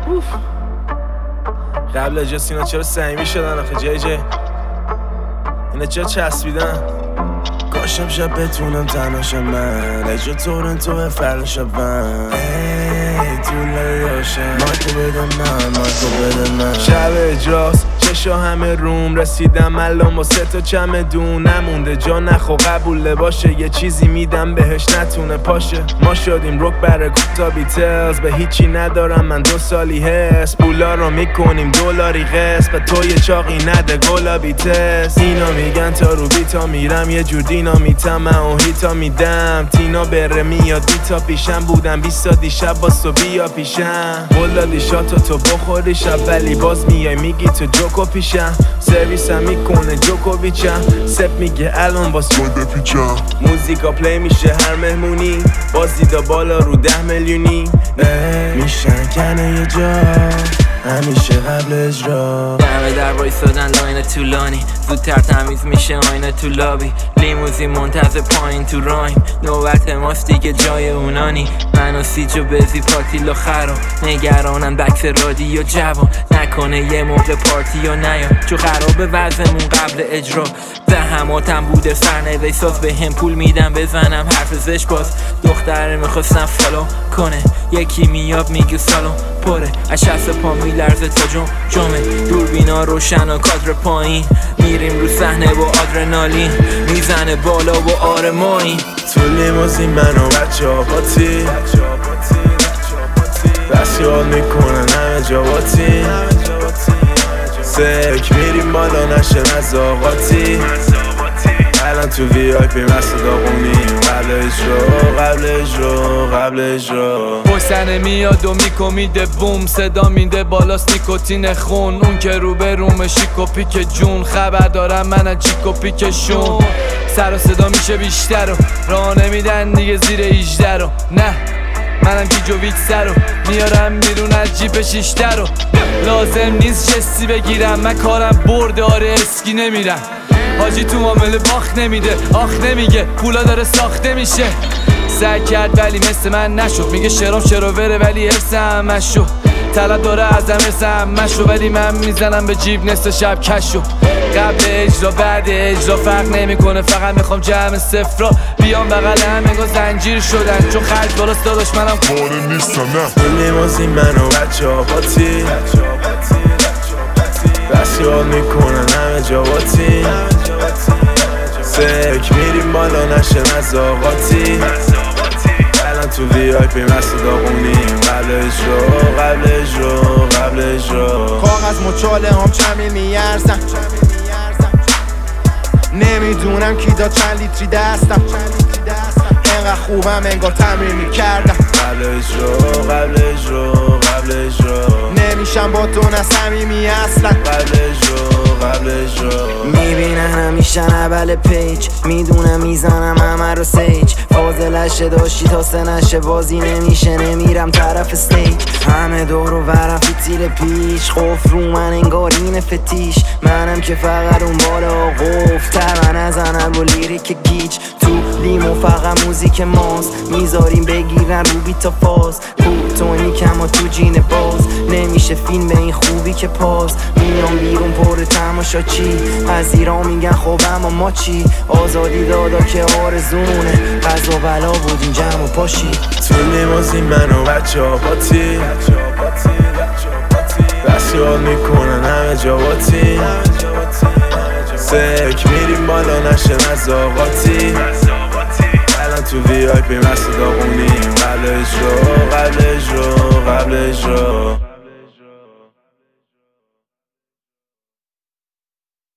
قبل اجاز اینا چرا صمیمی شدن آخه جی اینا چرا چسبیدن؟ کاشم شب بتونم تنهاشم من اجا تورنتو فردا شبم طول یاشم مایکو بده من شب اجاز چشا همه روم رسیدم الان با 3 تا چمدون نمونده جا نخوا قبوله باشه یه چیزی میدم بهش نتونه پاشه ما شدیم روک برای تا بیتلز به هیچی ندارم من 2 سالی هست پولا رو میکنیم دلاری قسط و تو یه چاقی نده گلابی تست اینا میگن تا رو بیتا میرم یه جور دینامیتم من و هیتا میدم تینا بره میاد بیتا پیشم بودم 20 دیشب باز تو بیا پیشم ولادی شاتو تو بخوری شب ولی باز میای میگی تو جوکو پیشم سرویسم میکنه جوکوویچم سپ میگه الان باز جون بپیچم موزیکا پلی میشه هر مهمونی باز دیدا بالا رو 10 میلیونی میشن کنه یه جا همیشه قبل اجرا دمه در وایسادن لاین طولانی زودتر تمیز میشه آینه تو لابی لیموزین منتظر پایین تو رایم نوبت ماست دیگه جای اونانی من و سیج و بزی پاتیلو خراب نگرانم بکس رادیو جوان نکنه یه موقع پارتی یا نیا چو خرابه وزمون قبل اجرا زحماتم بوده سرنوشت به هم پول میدم بزنم حرف زش باز دختره میخواستم فالو کنه یکی میاب میگه سالون پره از شست پا میلرزه تا جمعه دوربینا روشن و کادر پایین میریم رو صحنه با آدرنالین میزنه بالا و آرمایی تو لیموزین من و بچه ها پاتی دستی حال میکنن همه جا باتی سک میریم بالا نشه نزاقاتی الان تو وی آی پی مسته داغونیم قبل اجرا پشتنه میاد و میده بوم صدا میده بالاست نیکوتین خون اون که رو به روم شیک و پیک جون خبر دارم من از چیک و پیکشون سر و صدا میشه بیشتر و راه نمیدن دیگه زیر 18 رو نه منم گیجویک سر رو میارم بیرون از جیپ 6 رو لازم نیست جستی بگیرم من کارم برده آره اسکی نمیرم حاجی تو معامله باخت نمیده آخ نمیگه پولا داره ساخته میشه سعی کرد ولی مثل من نشد میگه شرام شروره ولی حفظ همش شد طلب داره ازم حفظ همش شد ولی من میزنم به جیب نصف شب کش شد قبل اجرا بعد اجرا فرق نمیکنه فقط میخوام جمع صفرا بیام بغل همه زنجیر شدن چون خرج بالاست داداش منم کاره نیستم نه لیموزین من و بچه ها پاتی دستی حال میکنن همه جا باتی سک میریم بالا نشه نزاقاتی الان تو وی آی پی مسته داغونیم قبل اجرا کاغذ مچاله هم چمی میارزم نمیدونم کی داد چند لیتری دستم اینقدر خوبم انگار تمرین میکردم قبل اجرا نمیشم با تو نصمیمی اصلا قبل اجرا میبینن همیشه اول پیج میدونم میزنم همه رو سیج فاضلشه داشتی تا سنشه بازی نمیشه نمیرم طرف استیج همه دور و برم فیتیل پیش قفل رو من انگار این فتیش منم که فقط اون بالا قفل تر نزنم با لیریک گیج تو لیمو فقط موزیک ماست میذاریم بگیرن رو بیتا فاز پوتونیک اما تو جین باز نمیشه فیلم به این خوبی که پاس میام بیرون پر تماشاچی از ایران میگن خب اما ما چی آزادی دادا که آرزونه قضا بلا بودیم جمع و پاشی تو لیموزین من و بچه ها پاتی دستی حال میکنن همه جا باتی سک میریم بالا نشه نزاقاتی الان تو وی آی پی مسته داغونیم قبل اجرا